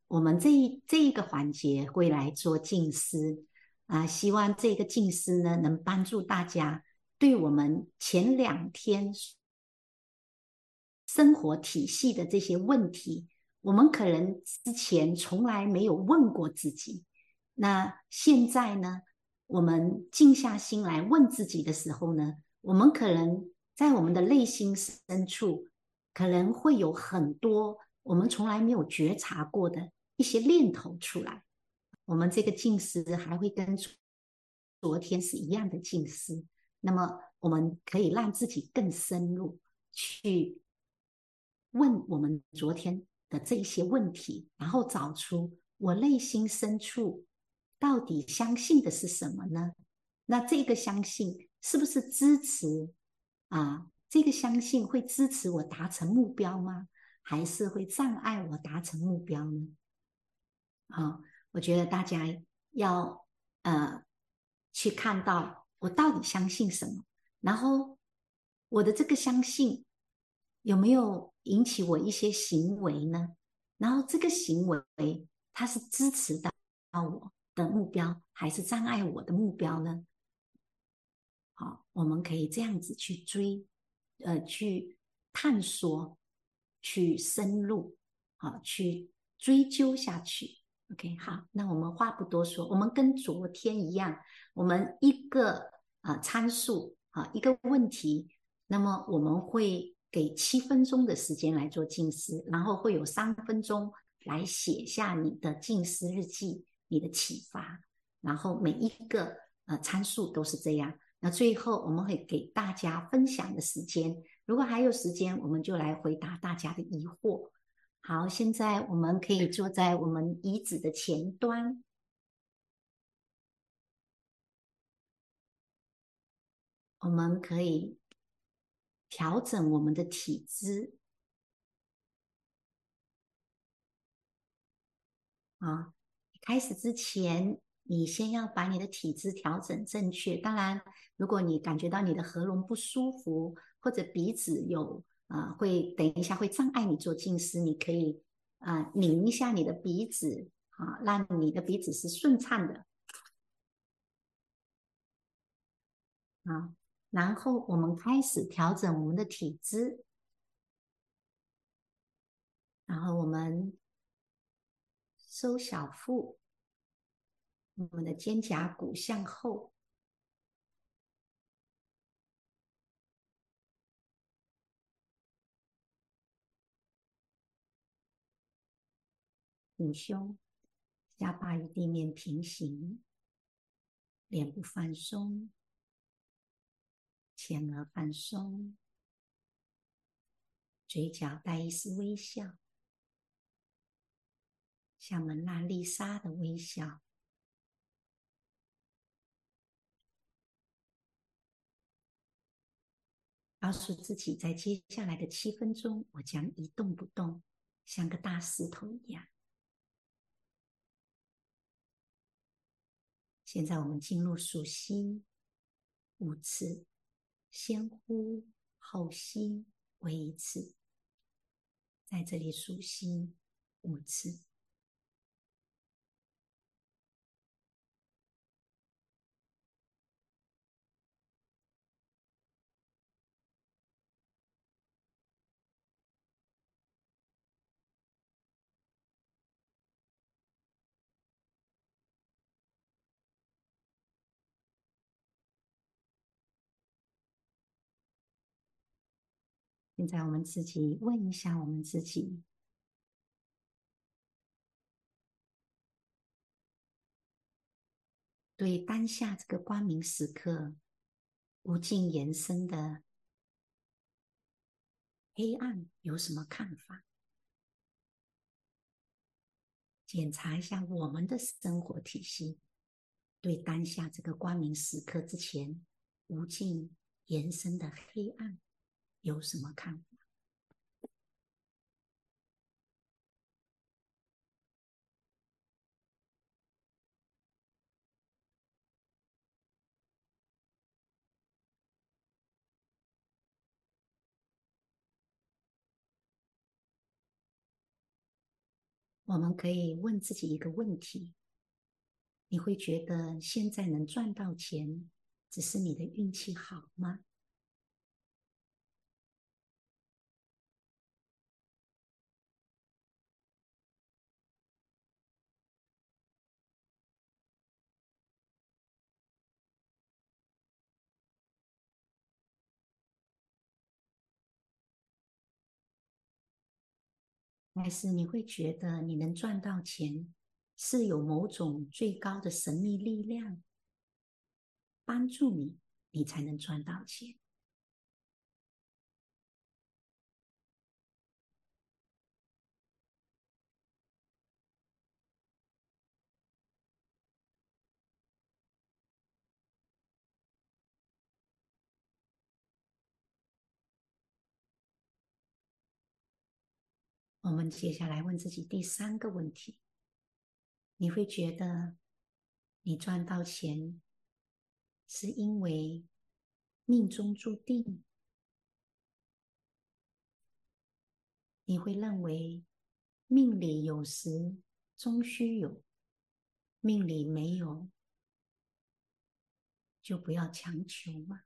我们这一个环节会来做静思希望这个静思呢能帮助大家对我们前2天生活体系的这些问题，我们可能之前从来没有问过自己。那现在呢，我们静下心来问自己的时候呢，我们可能在我们的内心深处，可能会有很多我们从来没有觉察过的一些念头出来。我们这个静思还会跟昨天是一样的静思，那么我们可以让自己更深入去问我们昨天的这些问题，然后找出我内心深处到底相信的是什么呢？那这个相信是不是支持这个相信会支持我达成目标吗？还是会障碍我达成目标呢？我觉得大家要去看到我到底相信什么，然后我的这个相信有没有引起我一些行为呢？然后这个行为它是支持到我的目标，还是障碍我的目标呢？好，我们可以这样子去去探索，去深入，好，去追究下去。OK，好，那我们话不多说，我们跟昨天一样，我们一个参数一个问题，那么我们会给7分钟的时间来做静思，然后会有3分钟来写下你的静思日记，你的启发，然后每一个参数都是这样。那最后我们会给大家分享的时间，如果还有时间，我们就来回答大家的疑惑。好，现在我们可以坐在我们椅子的前端，我们可以调整我们的体姿开始之前，你先要把你的体姿调整正确。当然，如果你感觉到你的喉咙不舒服，或者鼻子有会等一下会障碍你做静思，你可以拧一下你的鼻子让你的鼻子是顺畅的啊。然后我们开始调整我们的体姿，然后我们收小腹，我们的肩胛骨向后。挺胸，下巴与地面平行，脸部放松，前额放松，嘴角带一丝微笑，像蒙娜丽莎的微笑。告诉自己，在接下来的7分钟，我将一动不动，像个大石头一样。现在我们进入数息5次，先呼后吸为1次，在这里数息5次。现在我们自己问一下我们自己，对当下这个光明时刻无尽延伸的黑暗有什么看法？检查一下我们的生活体系对当下这个光明时刻之前无尽延伸的黑暗有什么看法？ 我们可以问自己一个问题：你会觉得现在能赚到钱，只是你的运气好吗？还是你会觉得你能赚到钱，是有某种最高的神秘力量帮助你，你才能赚到钱？我们接下来问自己第三个问题：你会觉得你赚到钱是因为命中注定？你会认为命里有时终须有，命里没有就不要强求吗？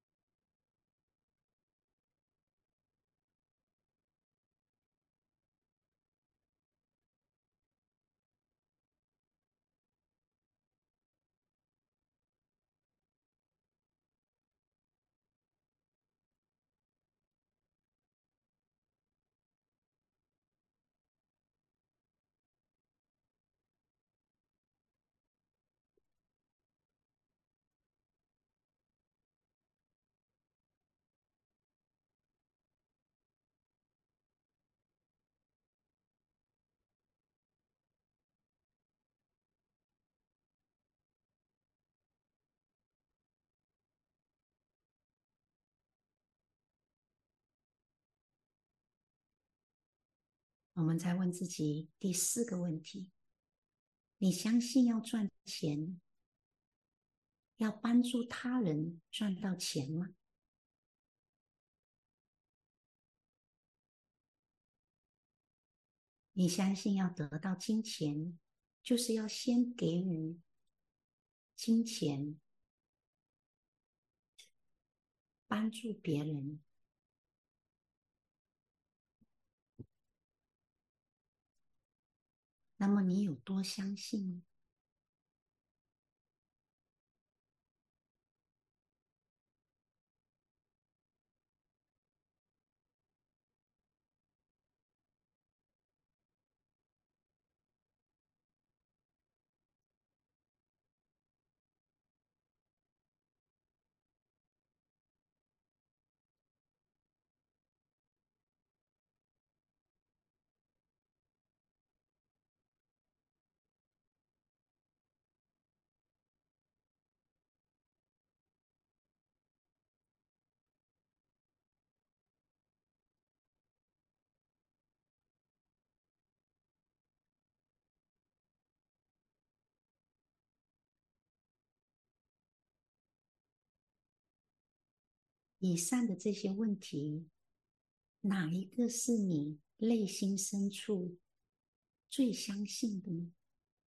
我们再问自己第四个问题：你相信要赚钱，要帮助他人赚到钱吗？你相信要得到金钱，就是要先给予金钱，帮助别人？那么你有多相信以上的这些问题，哪一个是你内心深处最相信的呢？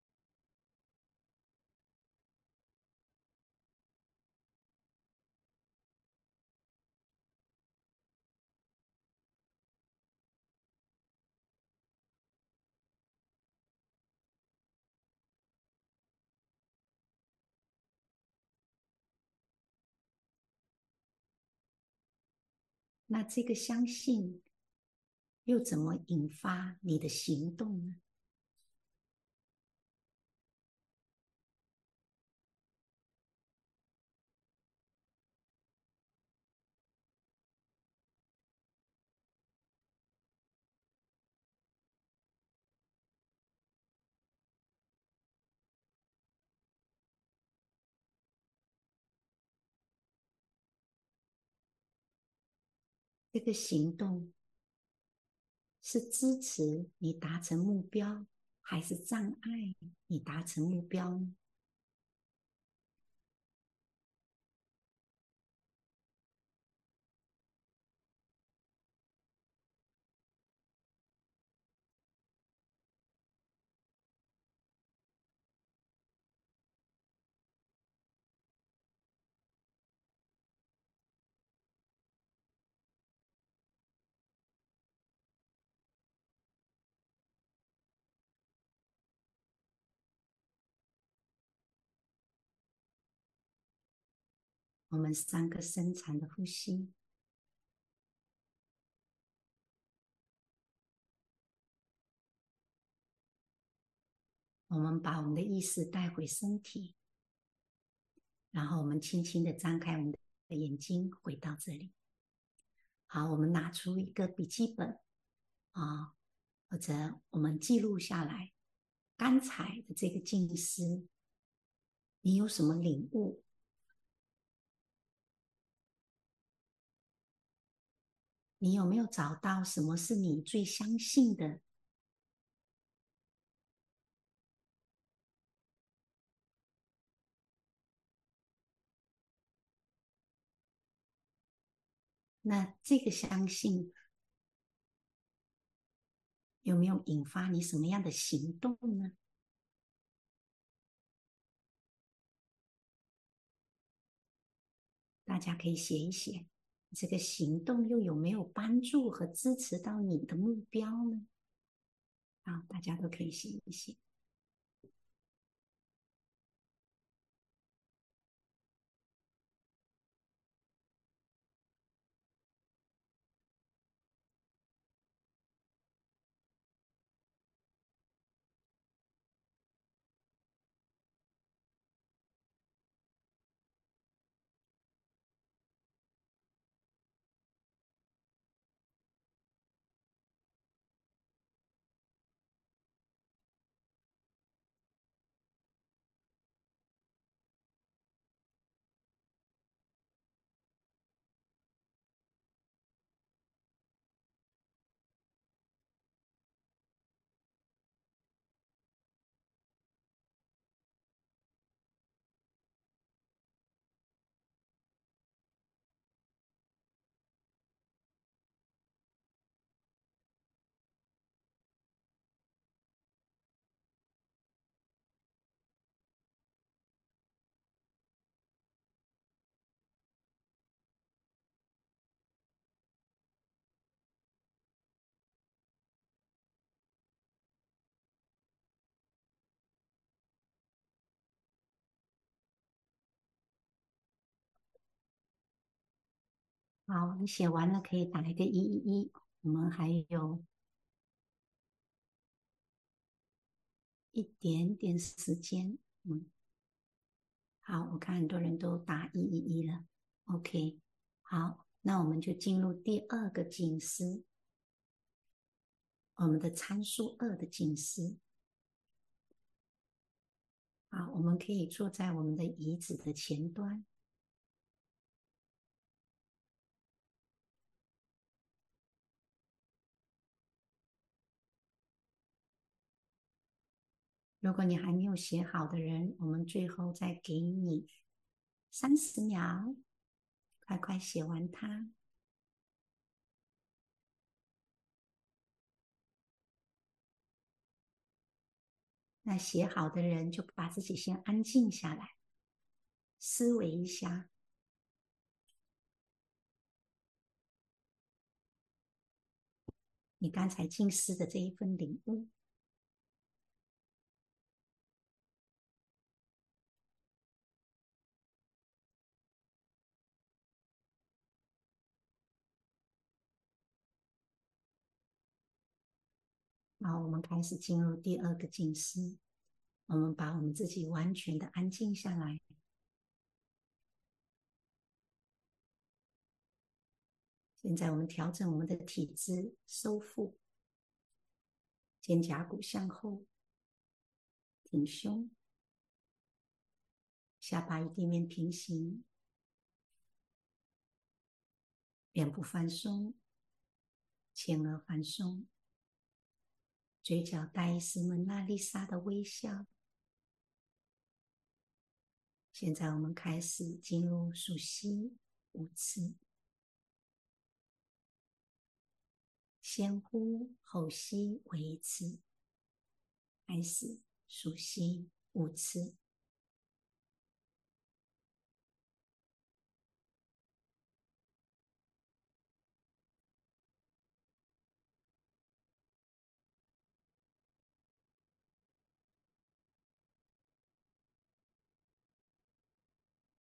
那这个相信又怎么引发你的行动呢？这个行动是支持你达成目标，还是障碍你达成目标呢？ 我们3个深长的呼吸。我们把我们的意识带回身体，然后我们轻轻的张开我们的眼睛，回到这里。好，我们拿出一个笔记本啊，或者我们记录下来刚才的这个静思，你有什么领悟？你有没有找到什么是你最相信的？那这个相信有没有引发你什么样的行动呢？大家可以写一写，这个行动又有没有帮助和支持到你的目标呢？啊，大家都可以写一写。好，你写完了可以打一个111。我们还有一点点时间。好，我看很多人都打111了。OK，好，那我们就进入第2个静思，我们的参数2的静思。好，我们可以坐在我们的椅子的前端。如果你还没有写好的人，我们最后再给你30秒，快快写完它。那写好的人就把自己先安静下来，思维一下，你刚才静思的这一份领悟。好，我们开始进入第2个静思，我们把我们自己完全的安静下来。现在我们调整我们的体姿，收腹，肩胛骨向后，挺胸，下巴与地面平行，脸部放松，前额放松，嘴角带一丝蒙娜丽莎的微笑。现在我们开始进入数息5次，先呼后吸为1次，开始数息5次。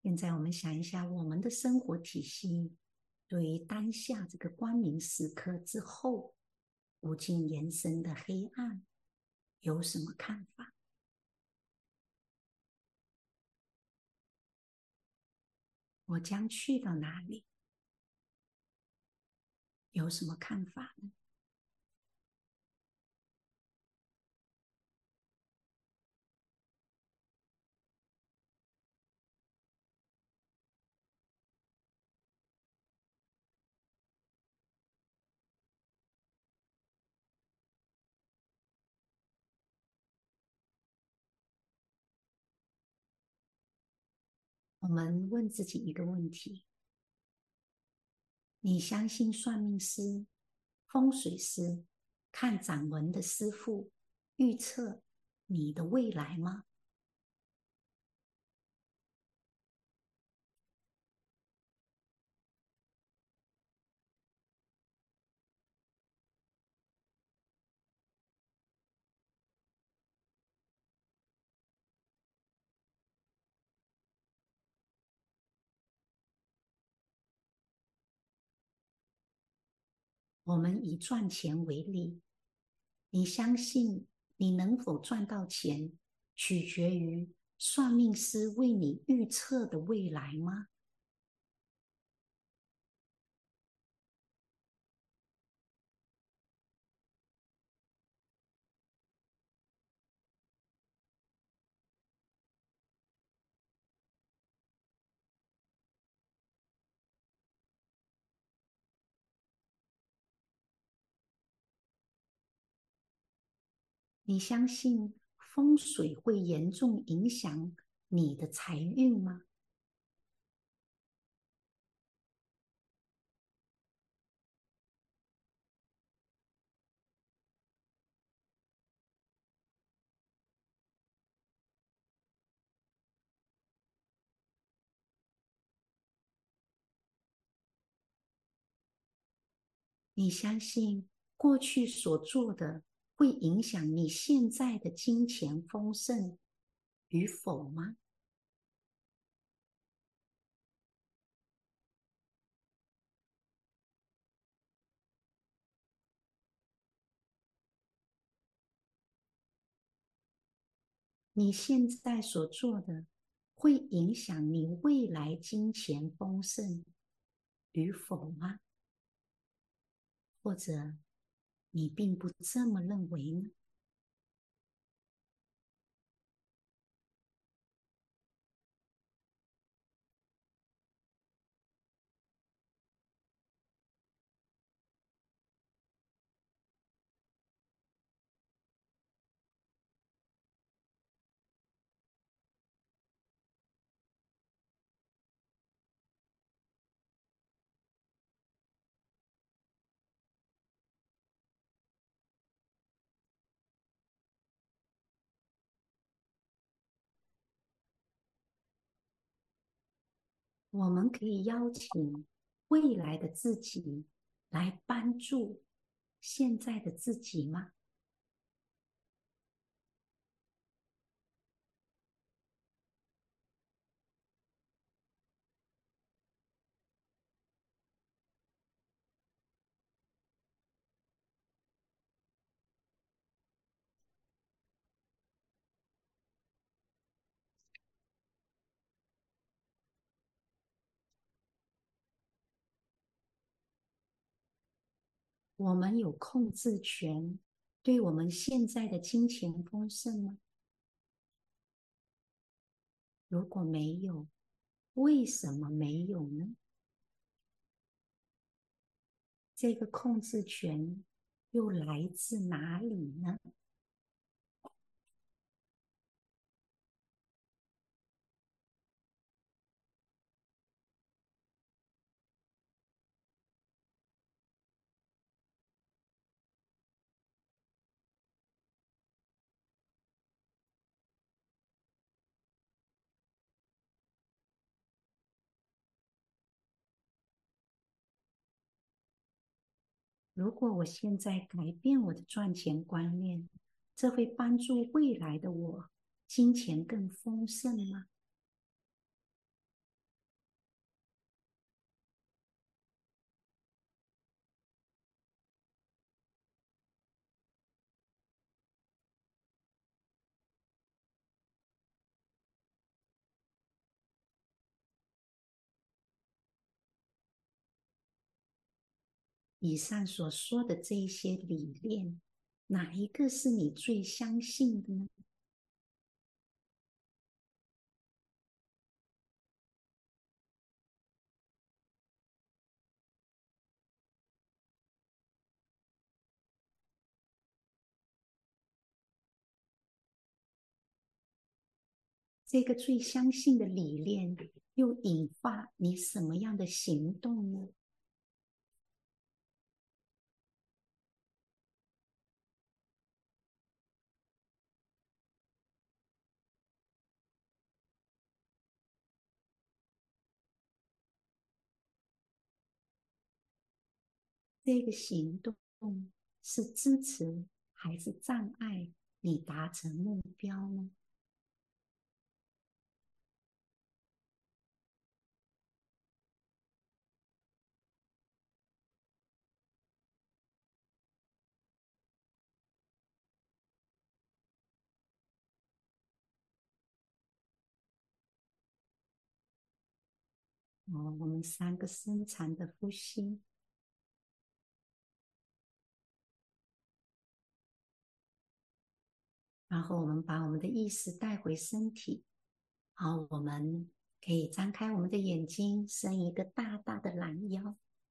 现在我们想一下，我们的生活体系对于当下这个光明时刻之后无尽延伸的黑暗有什么看法？我将去到哪里？有什么看法呢？我们问自己一个问题：你相信算命师、风水师、看掌纹的师傅预测你的未来吗？我们以赚钱为例，你相信你能否赚到钱，取决于算命师为你预测的未来吗？你相信风水会严重影响你的财运吗？你相信过去所做的会影响你现在的金钱丰盛与否吗？你现在所做的会影响你未来金钱丰盛与否吗？或者你并不这么认为呢？我们可以邀请未来的自己来帮助现在的自己吗？我们有控制权对我们现在的金钱丰盛吗？如果没有，为什么没有呢？这个控制权又来自哪里呢？如果我现在改变我的赚钱观念，这会帮助未来的我金钱更丰盛吗？ 以上所说的这一些理念，哪一个是你最相信的呢？这个最相信的理念又引发你什么样的行动呢？这个行动是支持还是障碍你达成目标呢？我们3个深长的呼吸，然后我们把我们的意识带回身体。好，我们可以张开我们的眼睛，伸一个大大的懒腰。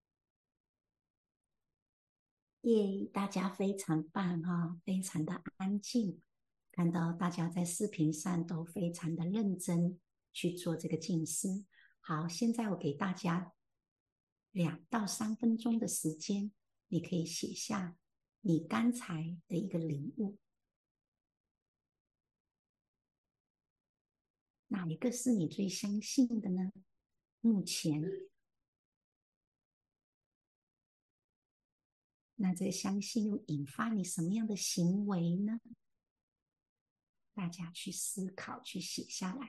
耶，大家非常棒哈，非常的安静。看到大家在视频上都非常的认真去做这个静思。好，现在我给大家2到3分钟的时间，你可以写下你刚才的一个领悟，哪一个是你最相信的呢？目前，那这个相信又引发你什么样的行为呢？大家去思考，去写下来。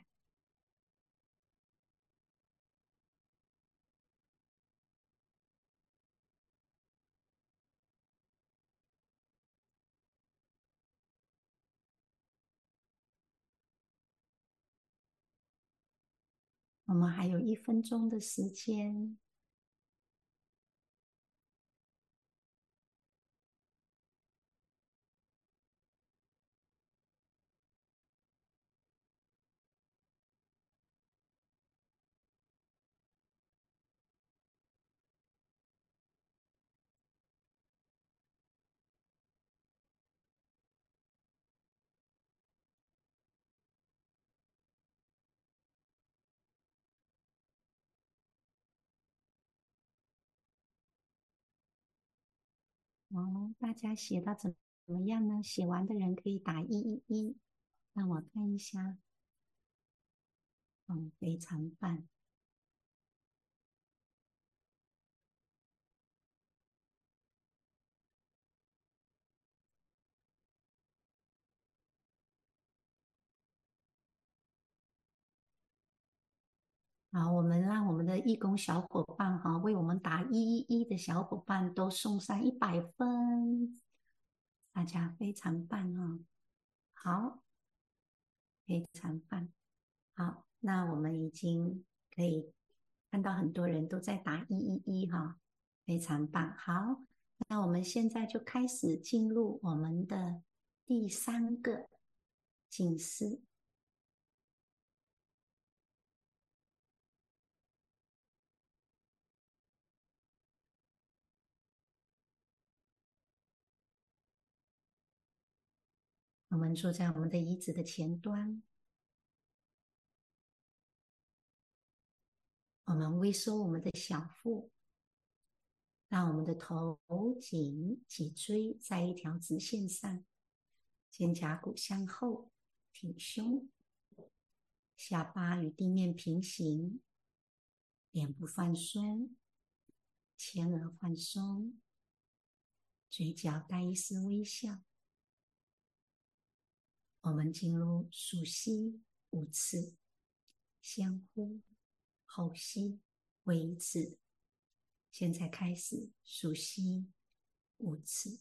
我们还有1分钟的时间，大家写到怎么样呢？写完的人可以打111，让我看一下。非常棒。好，我们让我们的义工小伙伴哈，为我们打111的小伙伴都送上100分，大家非常棒哈。好，非常棒。好，那我们已经可以看到很多人都在打111哈，非常棒。好，那我们现在就开始进入我们的第3个警示。我们坐在我们的椅子的前端，我们微收我们的小腹，让我们的头颈、脊椎在一条直线上，肩胛骨向后，挺胸，下巴与地面平行，脸部放松，前额放松，嘴角带一丝微笑。我们进入数吸5次，先呼后吸，为1次。现在开始数吸5次。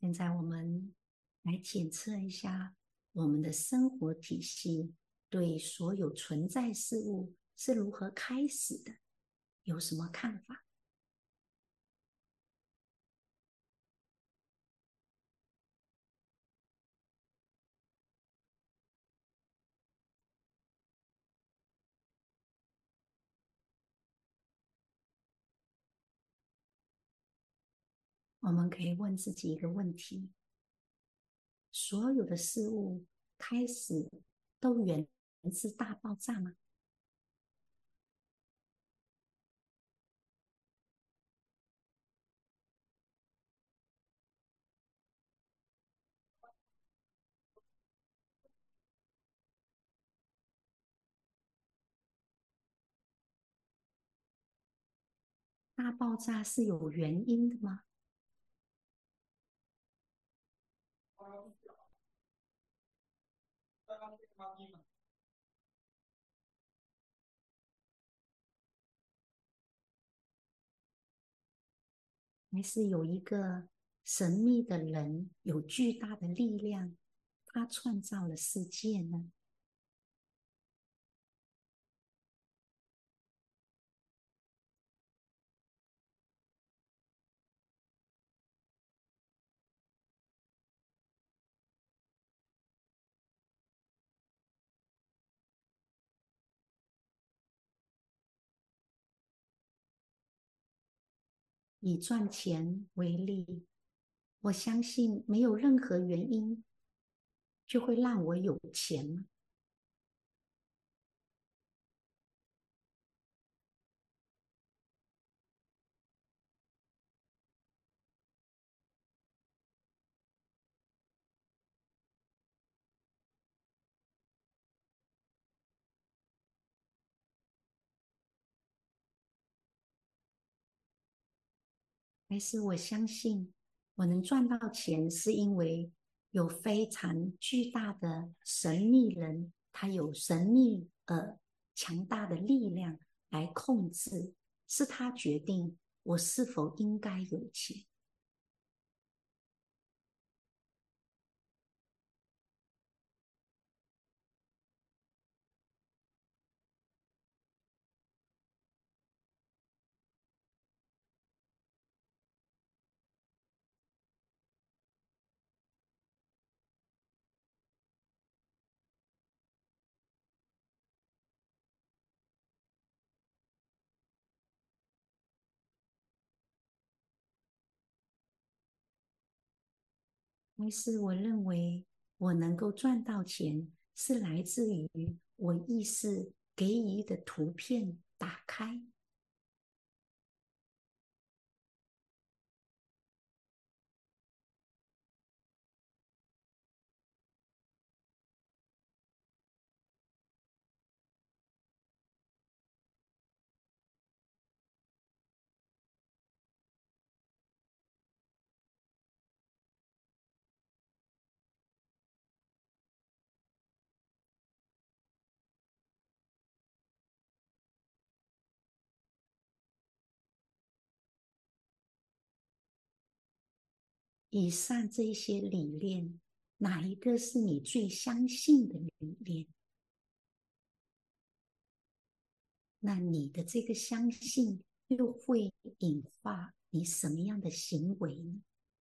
现在我们来检测一下我们的生活体系对所有存在事物是如何开始的，有什么看法？我们可以问自己一个问题：所有的事物开始都源自大爆炸吗？大爆炸是有原因的吗？还是有一个神秘的人，有巨大的力量，他创造了世界呢？以赚钱为例，我相信没有任何原因就会让我有钱吗？还是我相信我能赚到钱，是因为有非常巨大的神秘人，他有神秘强大的力量来控制，是他决定我是否应该有钱。但是我认为我能够赚到钱，是来自于我意识给予的图片打开。以上这一些理念，哪一个是你最相信的理念？那你的这个相信又会引发你什么样的行为呢？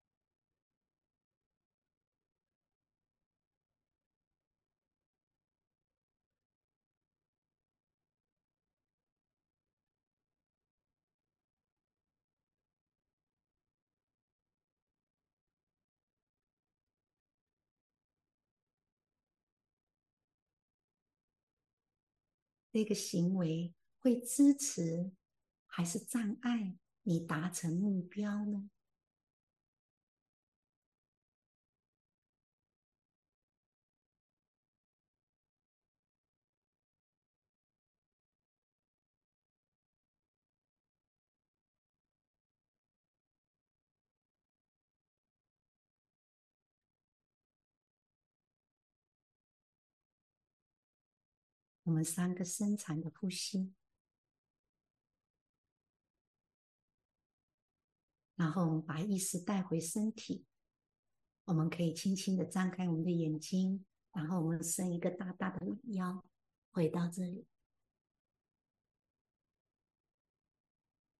这个行为会支持还是障碍你达成目标呢？我们三个深长的呼吸，然后我们把意识带回身体， 我们可以轻轻的张开我们的眼睛，然后我们伸一个大大的懒腰，回到这里。